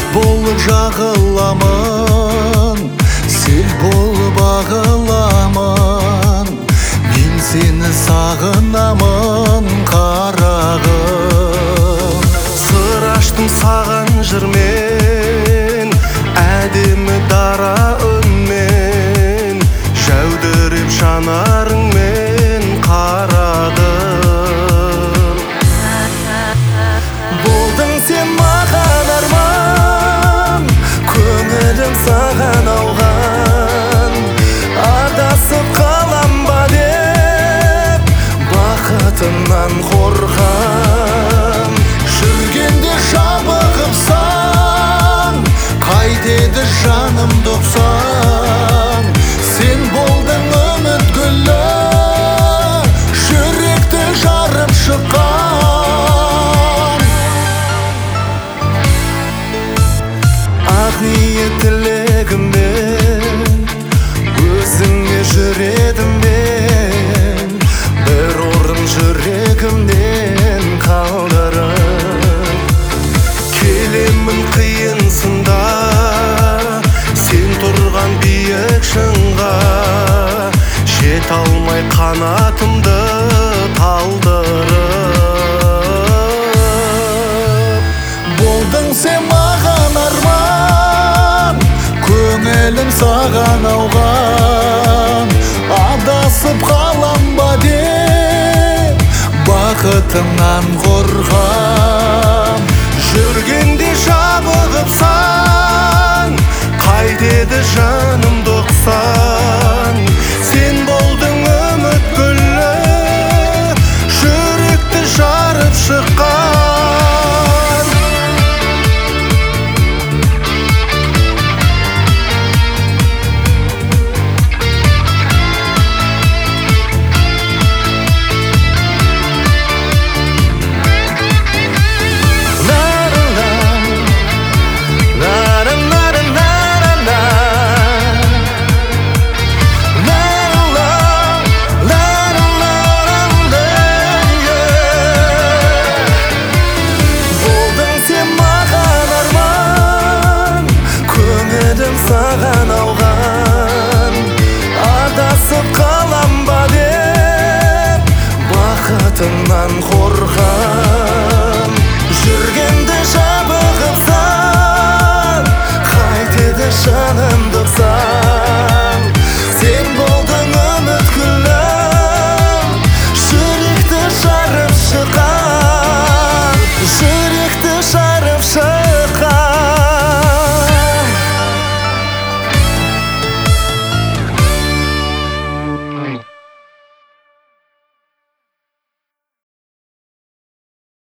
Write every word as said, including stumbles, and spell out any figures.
болып жағыламын, сел болып ағыламын. Мен сені сағынамын, қарағым. Сыр аштым саған жырмен, әдемі дара үнмен, жәудіреп жанарыңмен қарадым. Болдың сен маған арман, көңілім саған ауған. Адасып қалам ба деп, бақытымнан қорқам. Жүргенде жабығыпсан, қайтеді жаным доқсан. Сен болдың үміт гүлі, жүректі жарып шыққан. Ақ ниет тілегіммен өзіңе жүредім мен, бір орын жүрегімнен қалдырып. Келемін қиын сында, сен тұрған биік шыңға, жете алмай қанатымды талдырып. Болдың сен маған арман, көңілім саған ауған. Адасып қалам ба деп, бақытымнан қорқам. Жүргенде жабығыпсан, қайтеді жаным доқсан. Сен болдың үміт гүлі, жүректі жарып шыққан. Саған ауған, адасып қалам ба деп, бақытымнан қорқам. Жүргенде жабығыпсан, қайтеді жаным доқсан.